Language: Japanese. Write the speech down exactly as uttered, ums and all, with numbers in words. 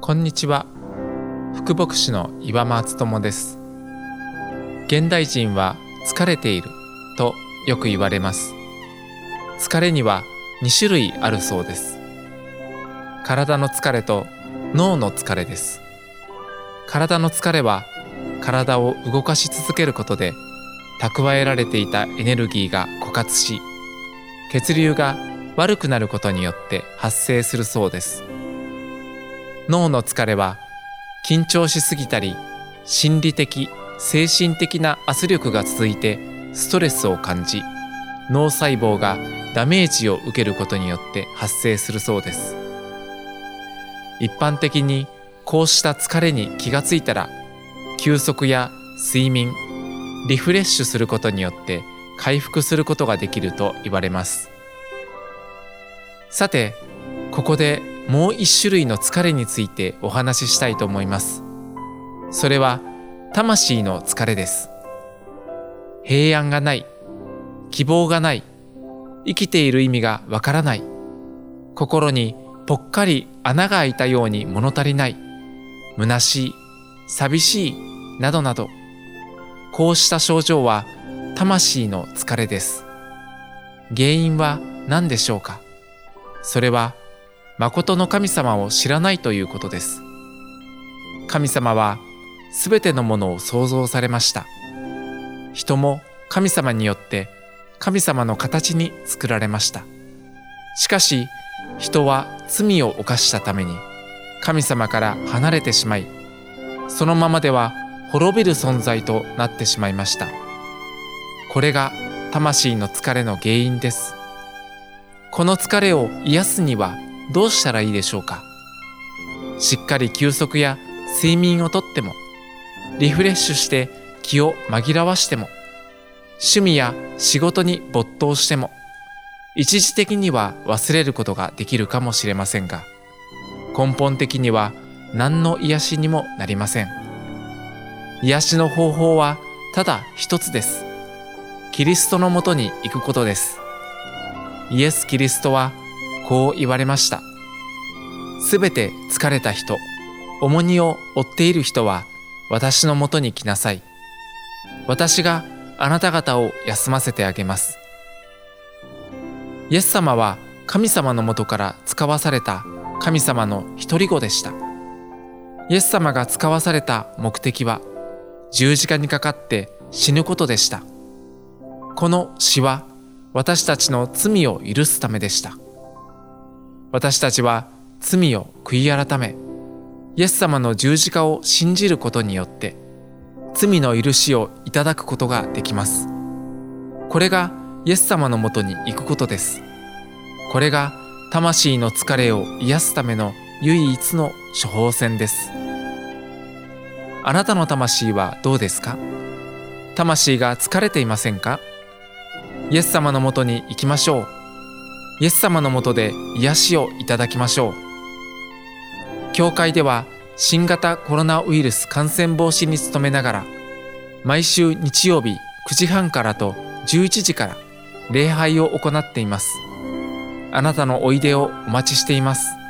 こんにちは。福牧師の岩間敦友です。現代人は疲れているとよく言われます。疲れにはに種類あるそうです。体の疲れと脳の疲れです。体の疲れは体を動かし続けることで蓄えられていたエネルギーが枯渇し、血流が悪くなることによって発生するそうです。脳の疲れは緊張しすぎたり、心理的・精神的な圧力が続いてストレスを感じ、脳細胞がダメージを受けることによって発生するそうです。一般的にこうした疲れに気がついたら、休息や睡眠、リフレッシュすることによって回復することができると言われます。さて、ここでもう一種類の疲れについてお話ししたいと思います。それは魂の疲れです。平安がない、希望がない、生きている意味がわからない、心にぽっかり穴が開いたように物足りない、虚しい、寂しい、などなど、こうした症状は魂の疲れです。原因は何でしょうか。それは誠の神様を知らないということです。神様はすべてのものを創造されました。人も神様によって神様の形に作られました。しかし人は罪を犯したために神様から離れてしまい、そのままでは滅びる存在となってしまいました。これが魂の疲れの原因です。この疲れを癒すにはどうしたらいいでしょうか。しっかり休息や睡眠をとっても、リフレッシュして気を紛らわしても、趣味や仕事に没頭しても、一時的には忘れることができるかもしれませんが、根本的には何の癒しにもなりません。癒しの方法はただ一つです。キリストのもとに行くことです。イエス・キリストはこう言われました。すべて疲れた人、重荷を負っている人は私のもとに来なさい。私があなた方を休ませてあげます。イエス様は神様のもとから使わされた神様の一人子でした。イエス様が使わされた目的は十字架にかかって死ぬことでした。この死は私たちの罪を許すためでした。私たちは罪を悔い改め、イエス様の十字架を信じることによって罪の許しをいただくことができます。これがイエス様のもとに行くことです。これが魂の疲れを癒すための唯一の処方箋です。あなたの魂はどうですか？魂が疲れていませんか？イエス様のもとに行きましょう。イエス様のもとで癒しをいただきましょう。教会では新型コロナウイルス感染防止に努めながら、毎週日曜日くじはんからとじゅういちじから礼拝を行っています。あなたのおいでをお待ちしています。